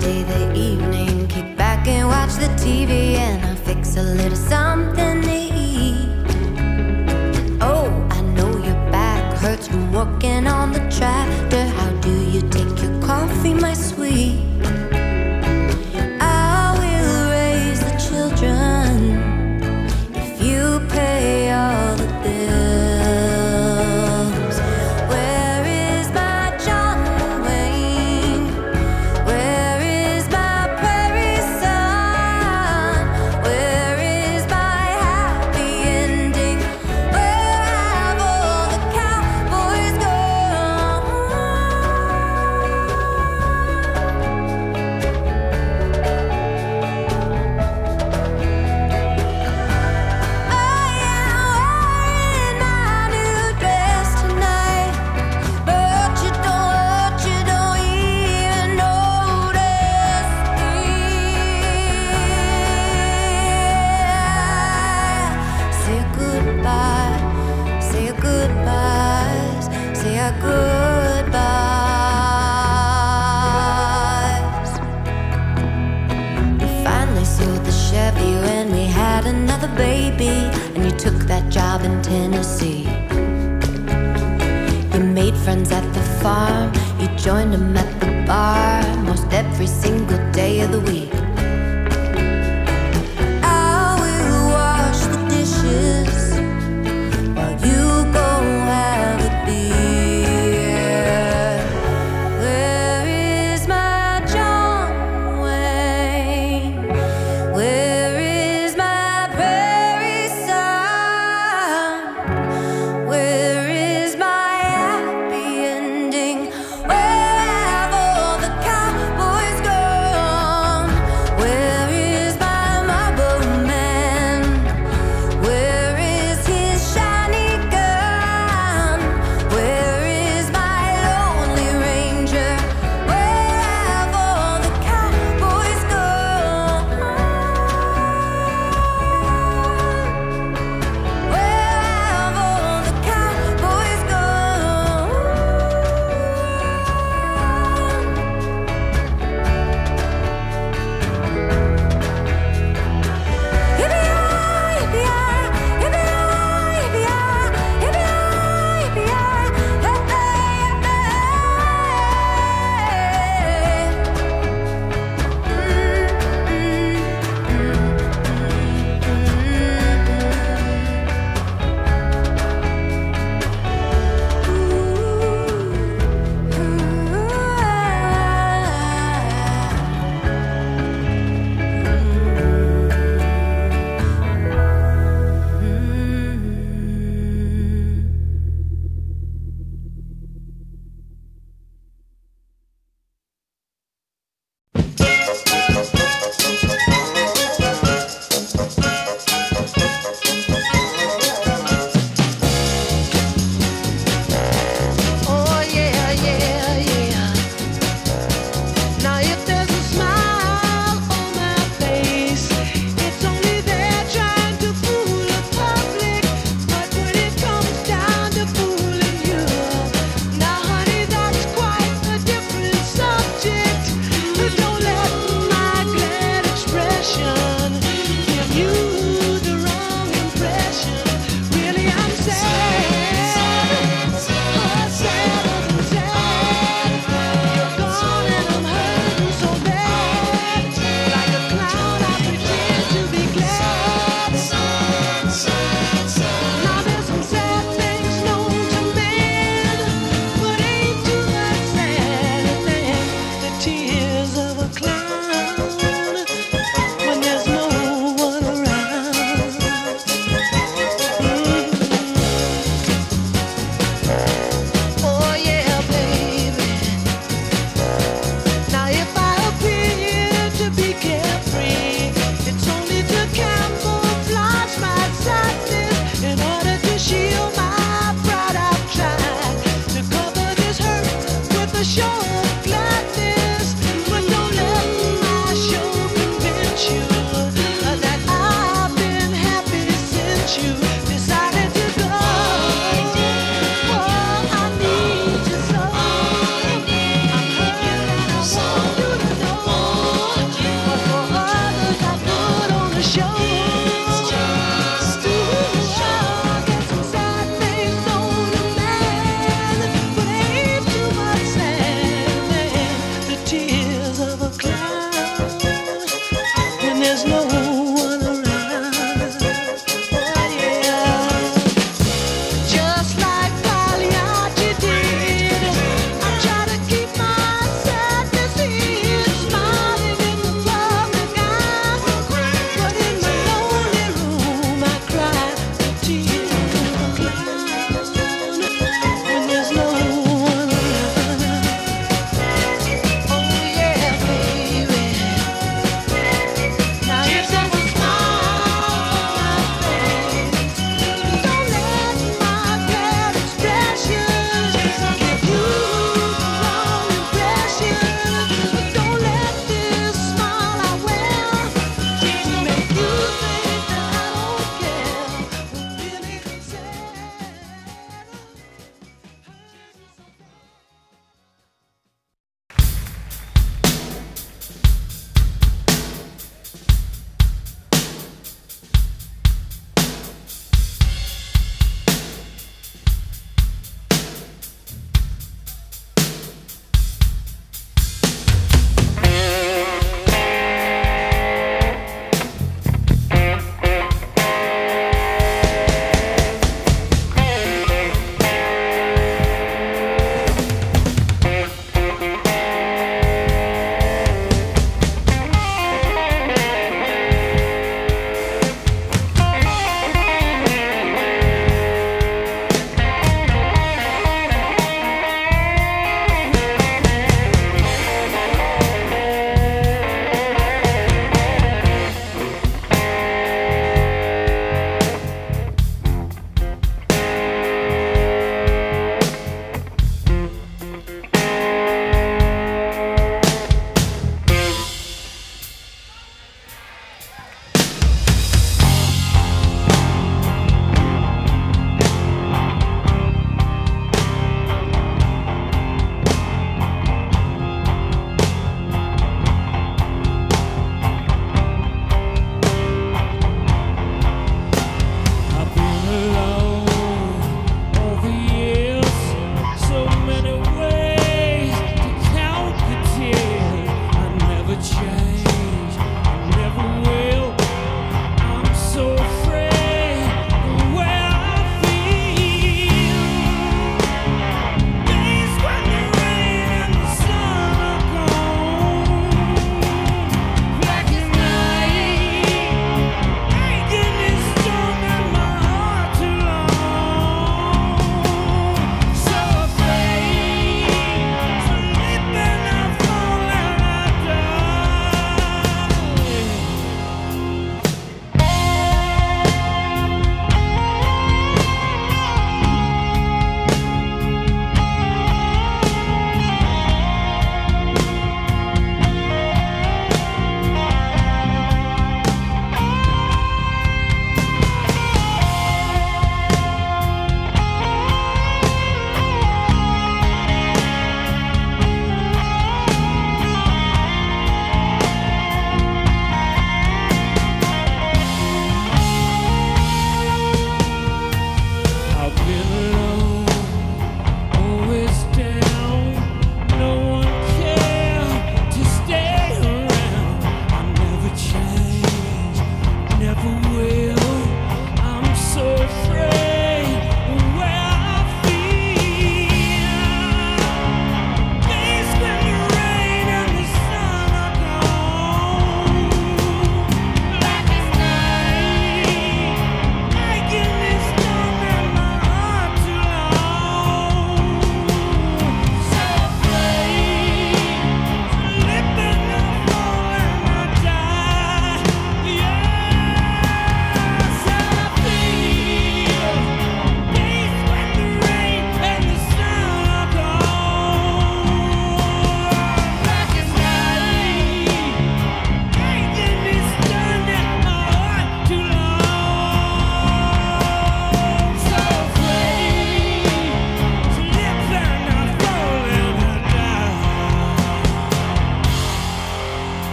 stay the evening, kick back and watch the TV, and I'll fix a little something to eat. Oh, I know your back hurts from working on the tractor. How do you take your coffee, my sweet? I will raise the children if you pay all the bills. Where is my John Wayne? Where is my prairie son? Where is my happy ending? Where have all the cowboys gone? I am wearing my new dress tonight, but you don't even notice me. Say goodbye, say your goodbyes, say our goodbyes. We finally sold the Chevy when we had another baby, and you took that job in Tennessee. You made friends at the farm, you joined them at the bar most every single day of the week. I will wash the dishes while you go have a beer. Where is my John Wayne? Where is my prairie son? Where is my happy ending? Where have all the cowboys gone?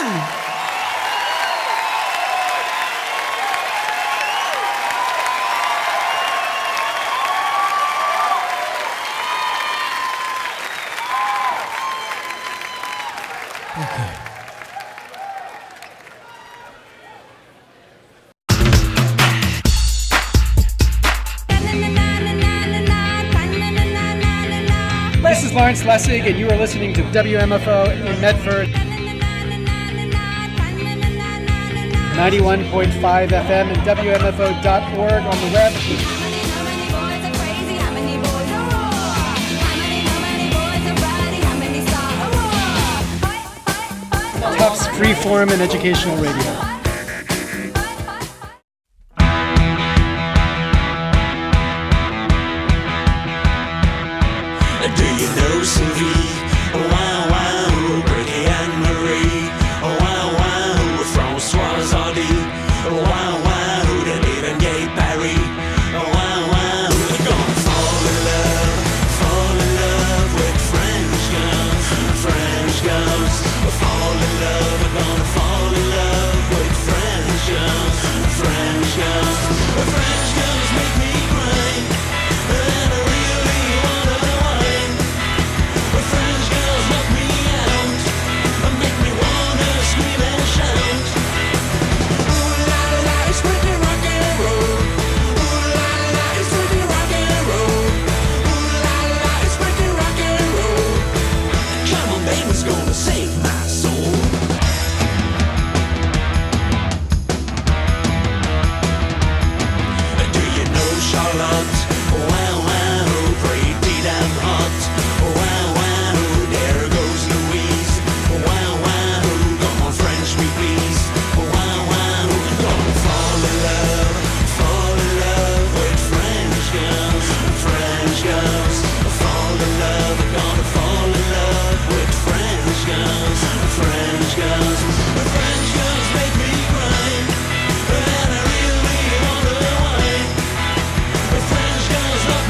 FM. This is Lawrence Lessig, and you are listening to WMFO in Medford. 91.5 FM and WMFO.org on the web. Tufts Freeform and Educational Radio. Do you know Sylvie? Wow, wow, Bertie and Marie. Wow, wow, Françoise Hardy. Wow, wow, David and Gay Parry. Wow, wow, they're gonna fall in love with French girls. French girls fall in love. They're gonna fall in love with French girls. French girls. French girls make me cry. And I really wanna whine. French girls knock me out, make me wanna scream and shout. Ooh la la, it's pretty rock and roll. Ooh la la, it's pretty rock and roll. Ooh la la, it's pretty rock and roll. Come on, baby's gonna save my soul. Do you know Charlotte? Wow, wow, pretty damn hot. Wow, wow, there goes Louise. Wow, wow, come on, French me please. Wow, wow, gonna fall in love with French girls. French girls fall in love, gonna fall in love with French girls. French girls, French girls make me cry, and I really wanna whine. French girls love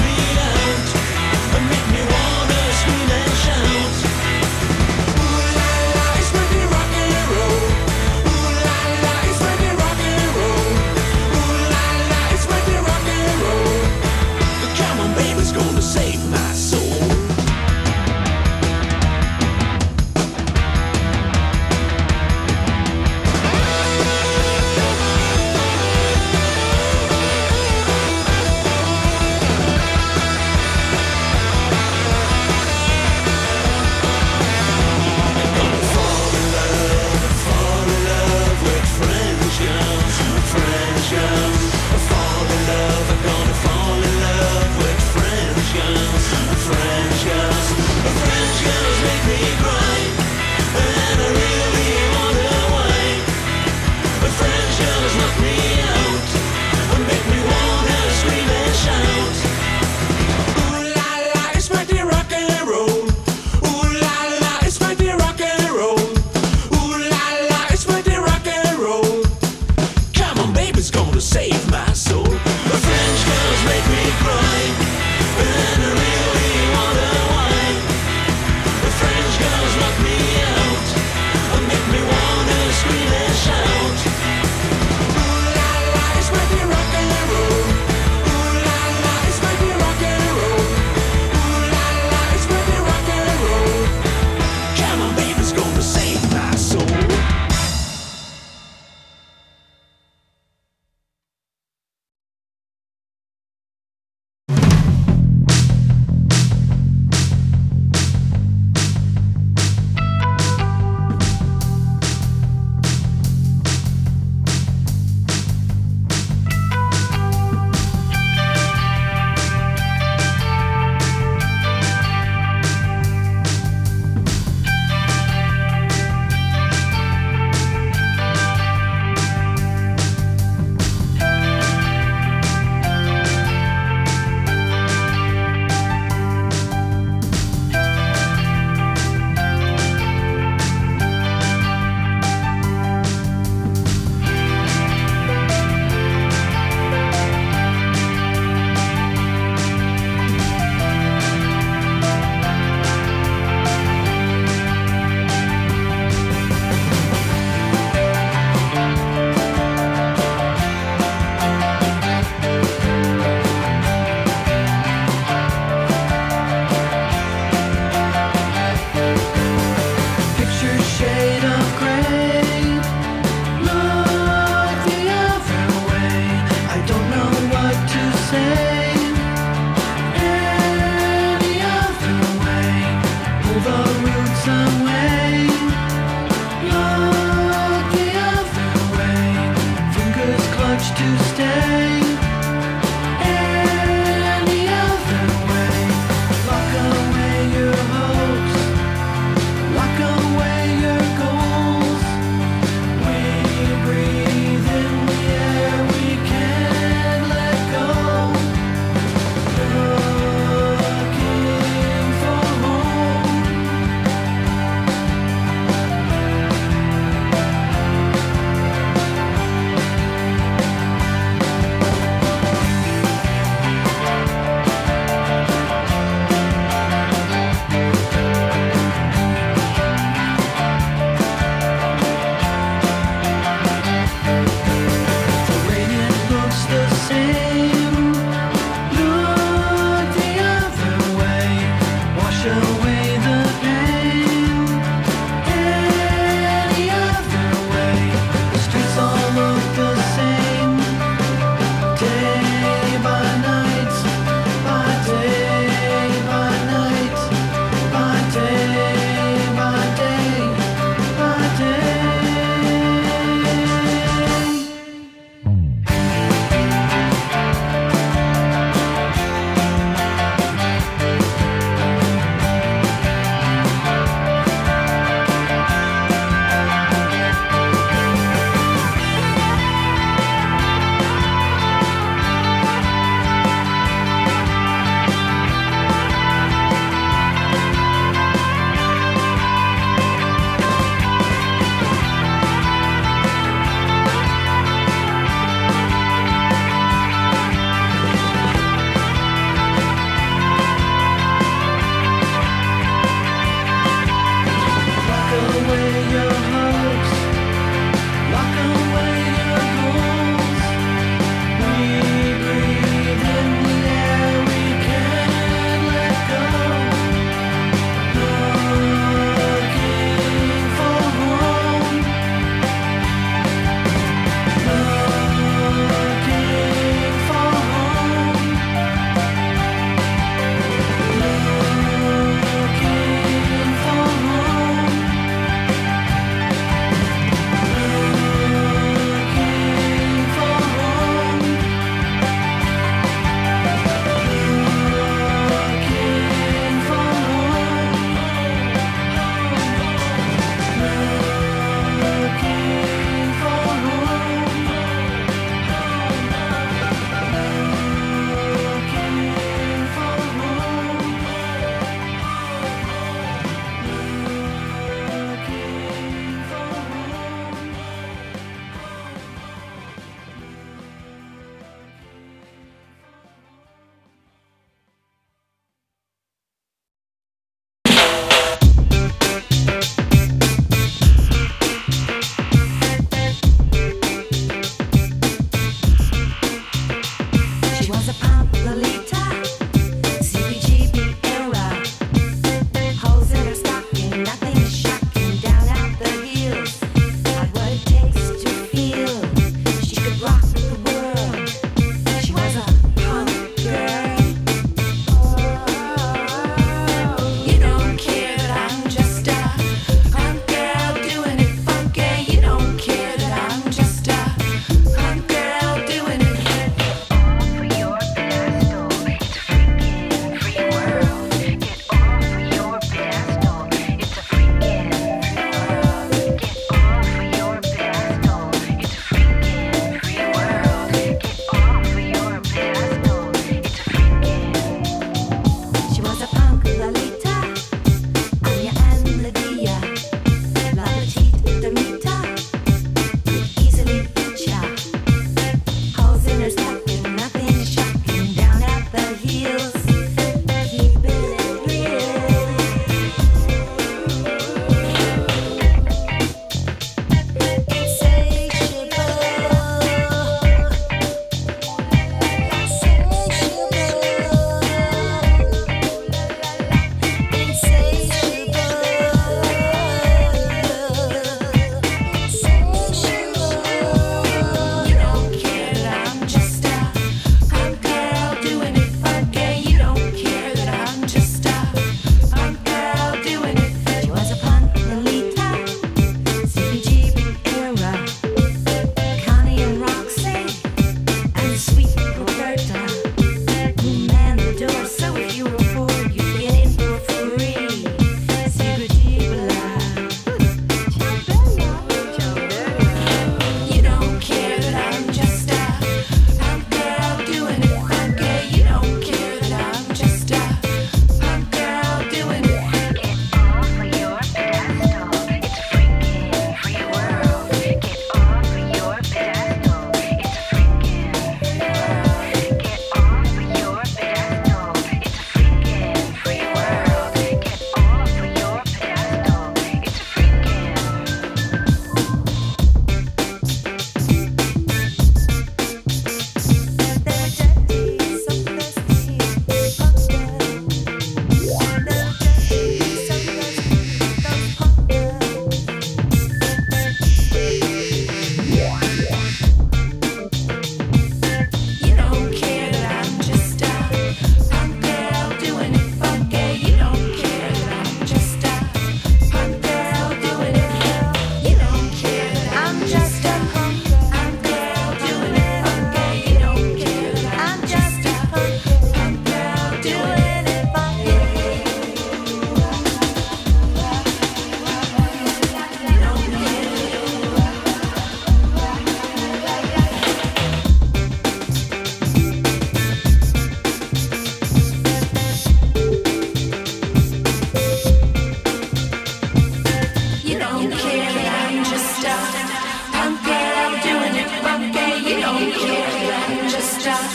same any other way. Pull the roots away. Look the other way. Fingers clutched to stay. Any other way. Lock away your hopes. Lock away your goals. We breathe in the air we can't let go. Looking for home. The radiant looks the same. Look the other way. Wash away the pain. Any other way. The streets all look the same. Day by night, by day by night, by day by day, by day.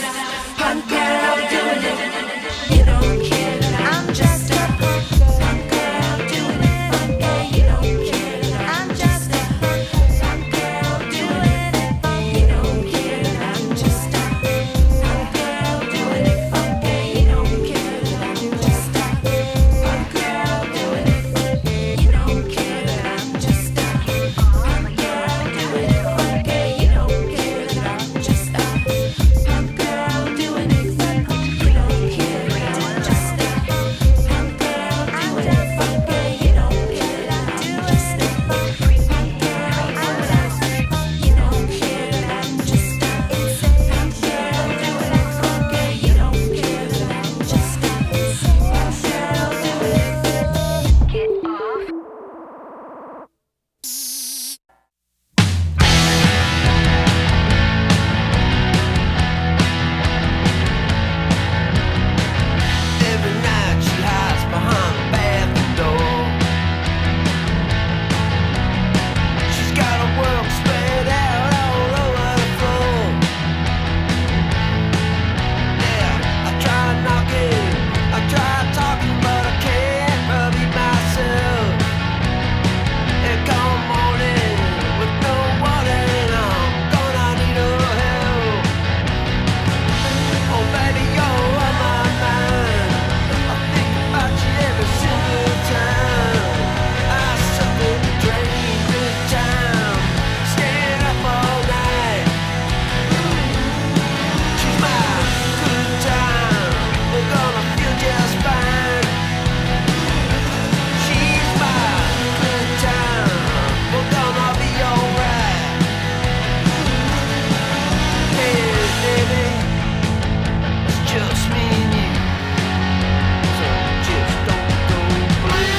punk girl doing it. You don't care that I'm just a punk girl doing it. You don't care that I'm just a punk girl doing it. You don't care that I'm just a punk girl doing it. You don't care that I'm just a punk girl doing it. You don't care that I'm just a punk girl doing it. You don't care that I'm just a punk girl doing it. You don't care that I'm just a punk girl doing it. You don't care that I'm just a punk girl doing it. You don't care that I'm just a punk girl doing it. You don't care that I'm just a punk girl doing it. You don't care that I'm just a punk girl doing it. Get off. Every night she hides behind the bathroom door. She's got her work spread out all over the floor. Yeah, I tried knocking, I tried talking, but I can't repeat myself. And come morning with no water, and I'm gonna need her help. Oh baby, you're on my mind. I think about you every single time. I suck in the drain, good time, staying up all night. She's my good time, we're gonna feel just fine. She's my good time, we're gonna be alright. Hey baby, it's just me and you, so just don't go blue.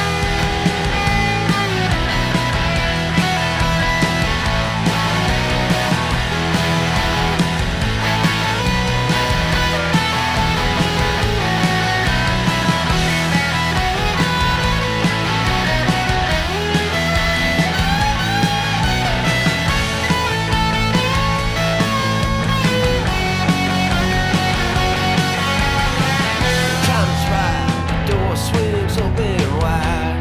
Time is right, the door swings open wide.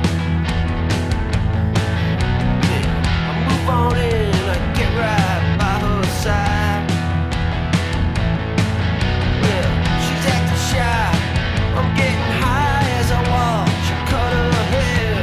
Yeah, I move on in, I get right by her side. Yeah, she's acting shy, I'm getting high as I watch her cut her hair.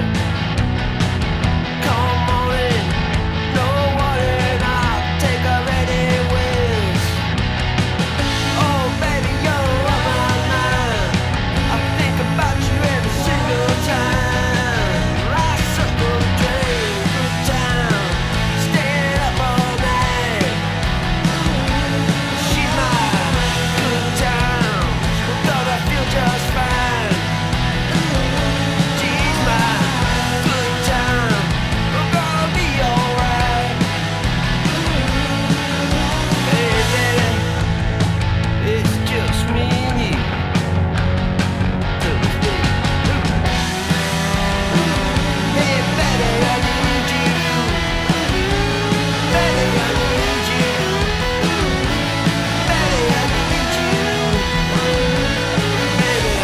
Come on in, no water, and I'll take her anywhere. Oh baby, you're on my mind. I think about you every single time. Like circle drain, good time, staying up all night. She's my good time, thought I feel just fine. She's my good time, we're gonna be alright. Hey baby, it's just me and you. Till the day. Hey baby, I need you. Baby, I need you. Baby, I need you. Baby,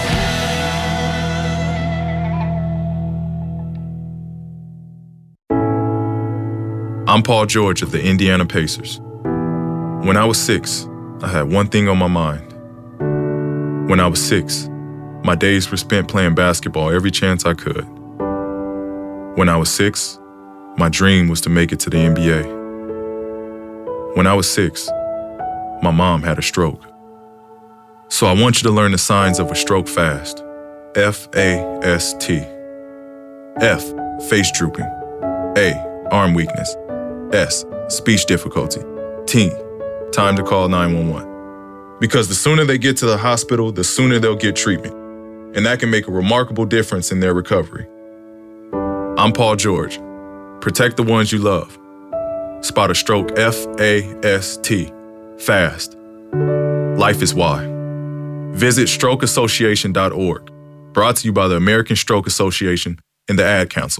I'm Paul George of the Indiana Pacers. When I was 6, I had one thing on my mind. When I was 6, my days were spent playing basketball every chance I could. When I was 6, my dream was to make it to the NBA. When I was 6, my mom had a stroke. So I want you to learn the signs of a stroke fast. F-A-S-T. F, face drooping. A, arm weakness. S, speech difficulty. T, time to call 911. Because the sooner they get to the hospital, the sooner they'll get treatment. And that can make a remarkable difference in their recovery. I'm Paul George. Protect the ones you love. Spot a stroke F-A-S-T. Fast. Life is why. Visit strokeassociation.org. Brought to you by the American Stroke Association and the Ad Council.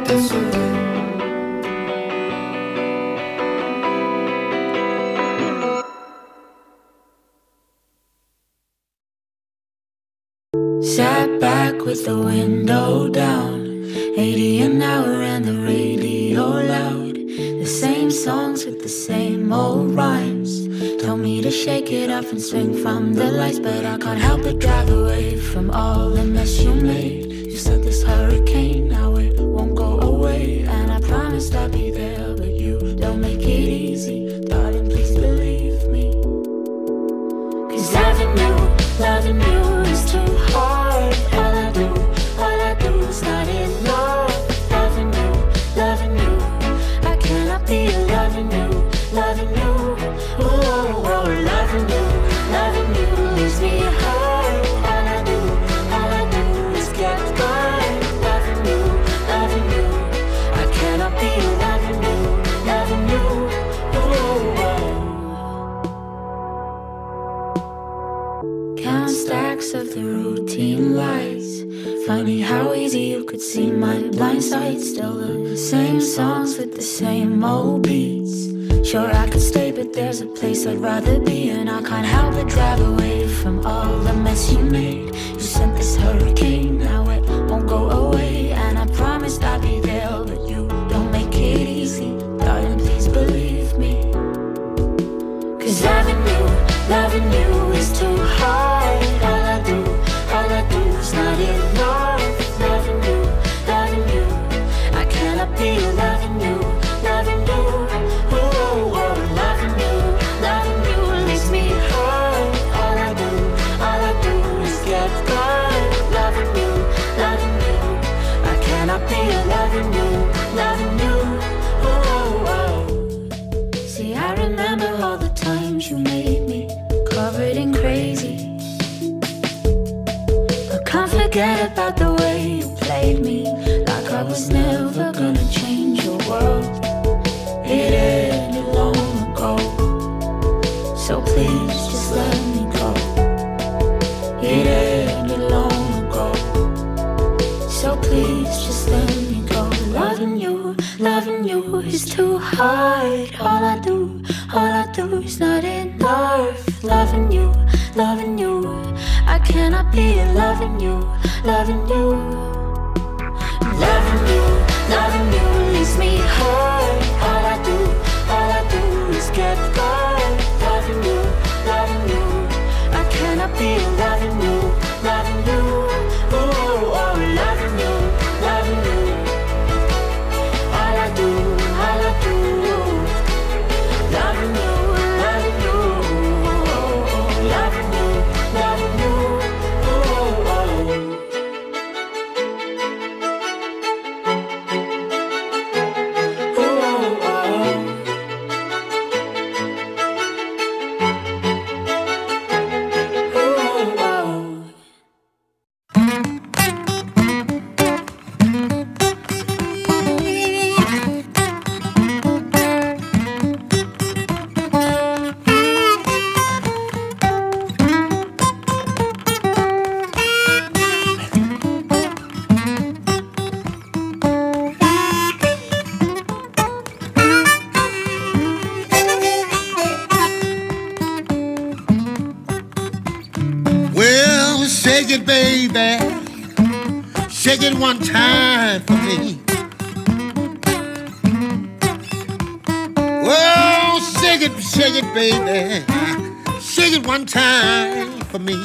Sat back with the window down, 80 an hour and the radio loud. The same songs with the same old rhymes. Told me to shake it off and swing from the lights, but I can't help but drive away from all the mess you made. You said this hurricane, now it won't go away, and I promised I'd be there, but you don't make it easy. Darling, please believe me. 'Cause loving you is too hard. All I do is not enough. Loving you, I cannot be loving you. Oh, loving you leaves me hard. All I do is get by. Loving you, I cannot be loving you. Count stacks of the routine lights. Funny how easy you could see my blind side. Still the same songs with the same old beats. Sure I could stay, but there's a place I'd rather be, and I can't help but drive away from all the mess you made. You sent this hurricane, now it won't go away, and I promised I'd be there, but you don't make it easy. Darling, please believe me. 'Cause loving you is too hard. All I do is not enough. Loving you, I cannot be loving you. Oh, loving you leaves me hard. All I do is get by. Loving you, I cannot be loving you. Oh. See, I remember all the times you made me covered in crazy. I can't forget about the way you played me, like I was never gonna change your world. It ended long ago, so please just let me go. It ended long ago, so please just let me go. Loving you is too hard. All I do is not enough. Loving you, I cannot be loving you. Loving you leaves me hard. All I do is get by. Loving you, I cannot be loving you. Oh, loving you. All I do, loving you. Shake it, baby. Shake it one time for me. Oh, shake it, baby. Shake it one time for me.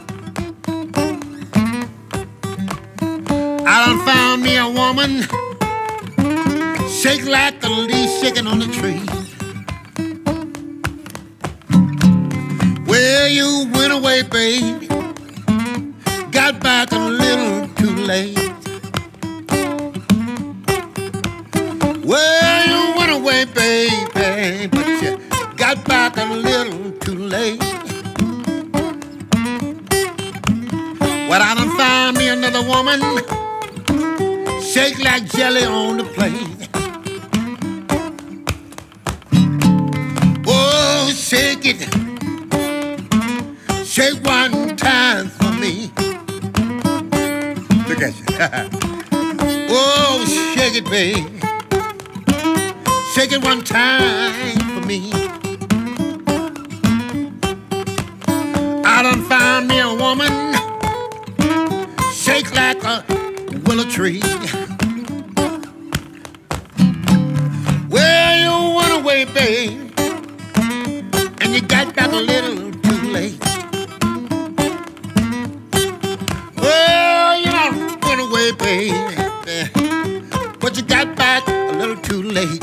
I done found me a woman, shake like the leaf shaking on the tree. Well, you went away, baby. Got back a little too late. Well, you went away, baby, but you got back a little too late. Well, I done found me another woman, shake like jelly on the plate. Oh, shake it, shake one time for me. Look at you. Oh, shake it, babe. Shake it one time for me. I done found me a woman, shake like a willow tree. Well, you went away, babe, and you got back a little too late. Well, you done went away, babe, but you got back a little too late.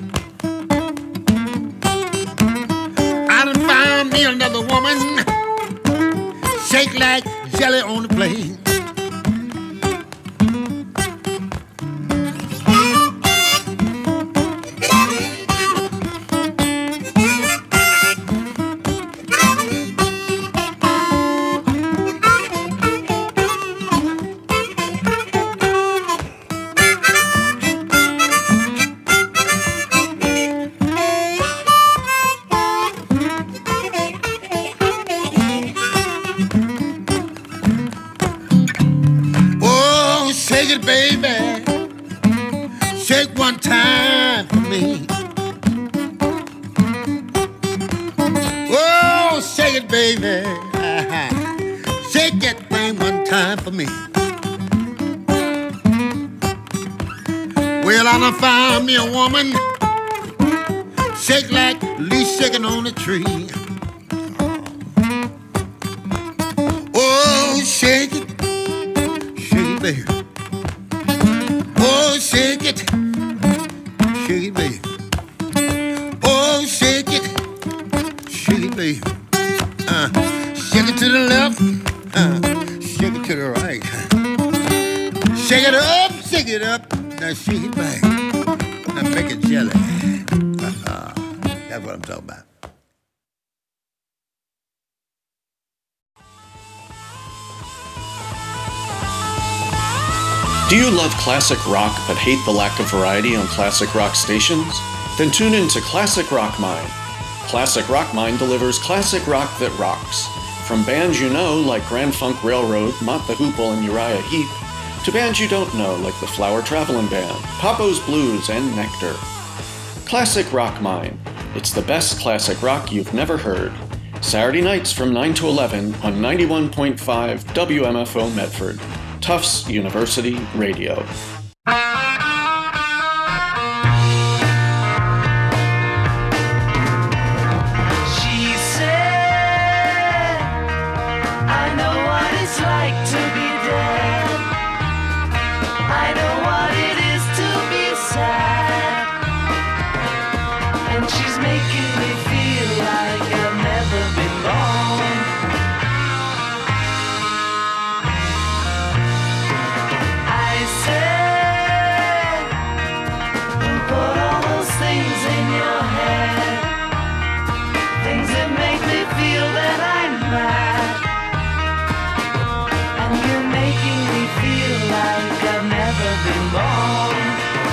I done found me another woman, shake like jelly on the plate. Shake it, baby. Shake one time for me. Oh, shake it, baby. Shake that thing one time for me. Well, I done found me a woman, shake like leaves shaking on a tree. Oh, shake it, baby. Oh, shake it, baby. Oh, shake it, baby. Shake it to the left, shake it to the right. Shake it up, now shake it back. Now make it jelly. That's what I'm talking about. Do you love classic rock but hate the lack of variety on classic rock stations? Then tune in to Classic Rock Mine. Classic Rock Mine delivers classic rock that rocks. From bands you know like Grand Funk Railroad, Mott the Hoople, and Uriah Heep, to bands you don't know like the Flower Travelin' Band, Papo's Blues, and Nectar. Classic Rock Mine. It's the best classic rock you've never heard. Saturday nights from 9 to 11 on 91.5 WMFO Medford. Tufts University Radio. She said, I know what it's like to be dead. I know what it is to be sad. And she's making me feel like I've never been born. I said, who put all those things in your head? Things that make me feel that I'm mad. And you're making me feel like I've never been born.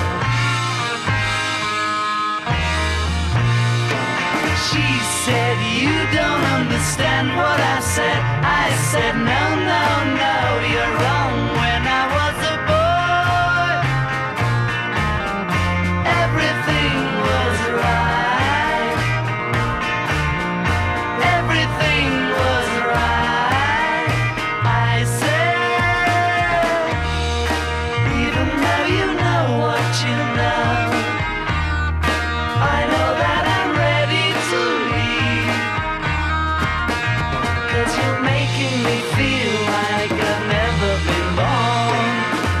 She said, you don't understand what I said. I said, no, no, no, you're wrong. When I was a boy, everything was right. Everything was right. I said, even though you know what you know, I know that I'm ready to leave. 'Cause you're making me feel like I've never been born.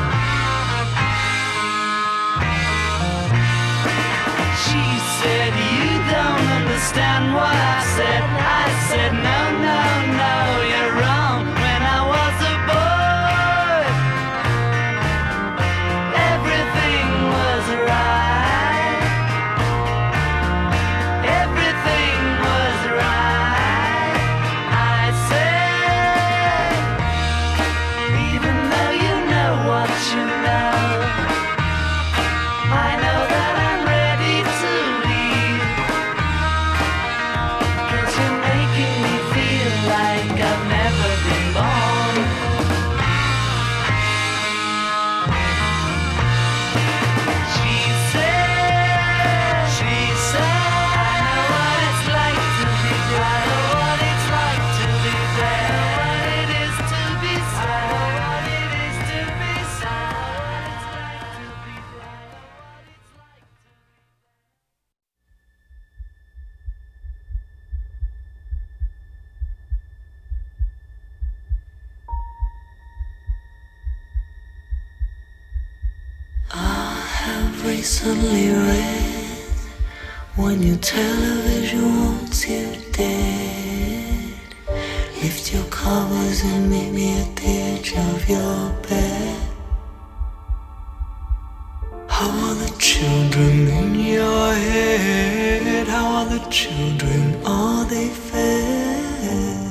She said, you don't understand what I said. I said, no, no, no, you're wrong. When I was a boy, everything was right. Everything was right. I said, even though you know what you know, I know that I'm ready to leave. 'Cause you're making me feel like I've never been born. recently read when your television wants you dead. Lift your covers and meet me at the edge of your bed. How are the children in your head? How are the children? Are they fed?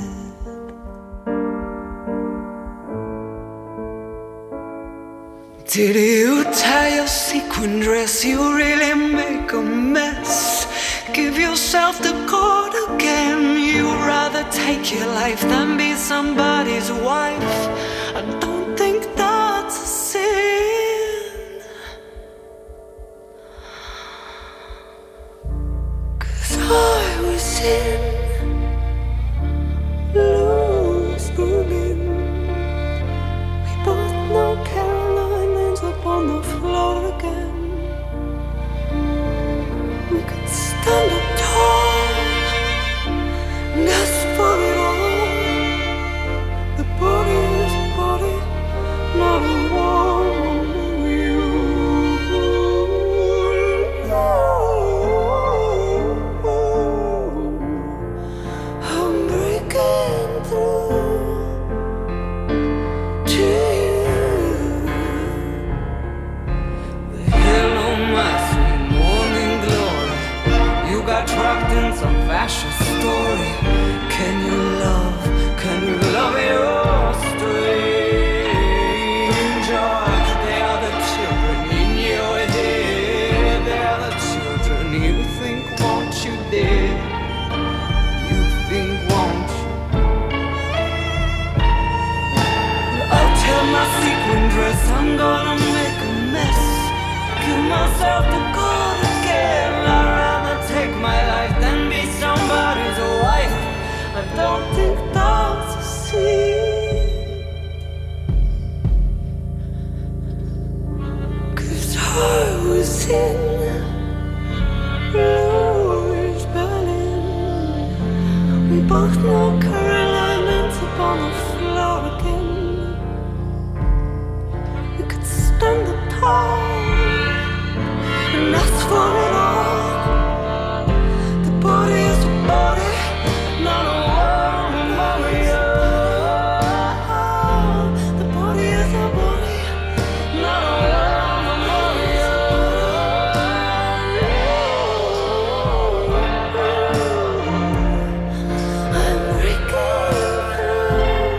Did you tie your sequin dress? You really make a mess. Give yourself the cord again. You'd rather take your life than be somebody's wife. I don't think that's a sin. 'Cause I was in Louis Berlin. We both know Caroline ends up on the floor again. We could stand up tall and ask for it all. The body is a body, not a woman. I'm breaking through to you. The hell on my sweet morning glory. You got trapped in some fascist story. Can you love your stranger? They are the children in your head. They are the children you think want you dead. You think want you. I'll tear my sequin dress, I'm gonna make a mess. Give myself the cord again. I'd rather take my life than be somebody's wife. I don't think that's a sin. 'Cause I was in Louis Berlin. We both know Caroline ends up on the floor again. We could stand up tall and ask for it all. The body is a body, not a woman. The body is a body, not a woman. I'm breaking through.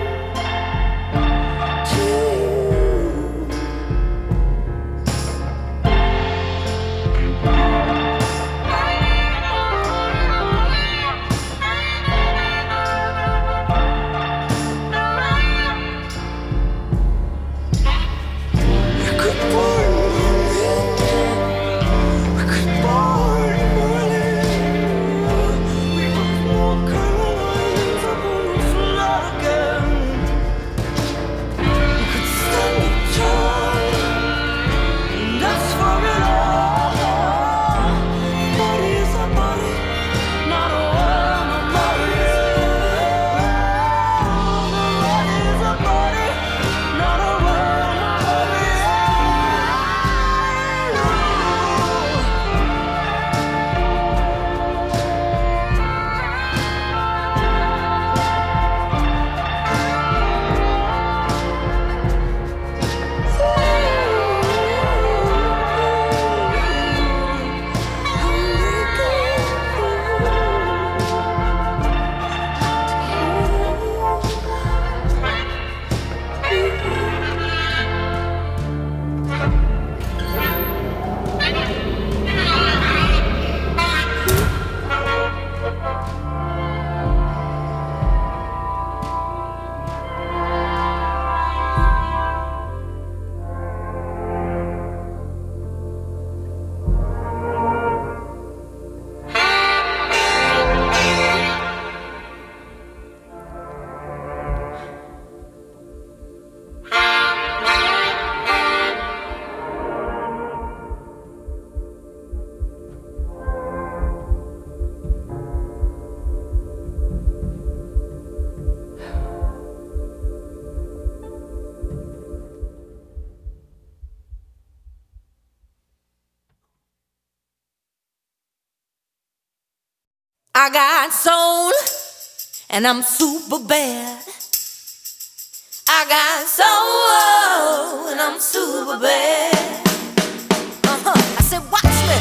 I got soul, and I'm super bad. I got soul, and I'm super bad. I said, watch me.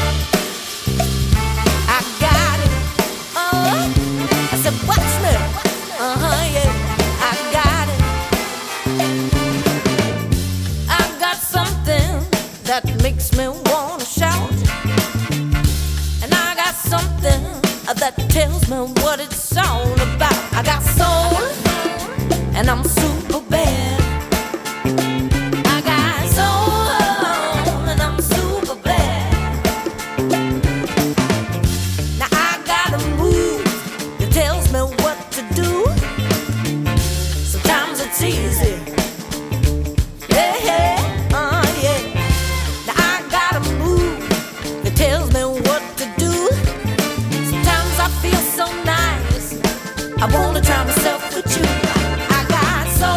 I got it. I said, watch me. Yeah, I got it. I got something that makes me wanna shout, and I got something that tells me what it's all about. I got soul, and I'm super bad. I got soul, and I'm super bad. Now I got a move that tells me what to do. Sometimes it's easy. Yeah, yeah. Now I got a move that tells me what to do. Sometimes I feel so nice, I wanna try myself with you. I got soul.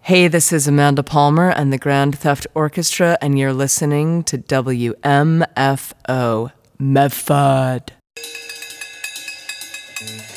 Hey, this is Amanda Palmer and the Grand Theft Orchestra, and you're listening to WMFO Medford.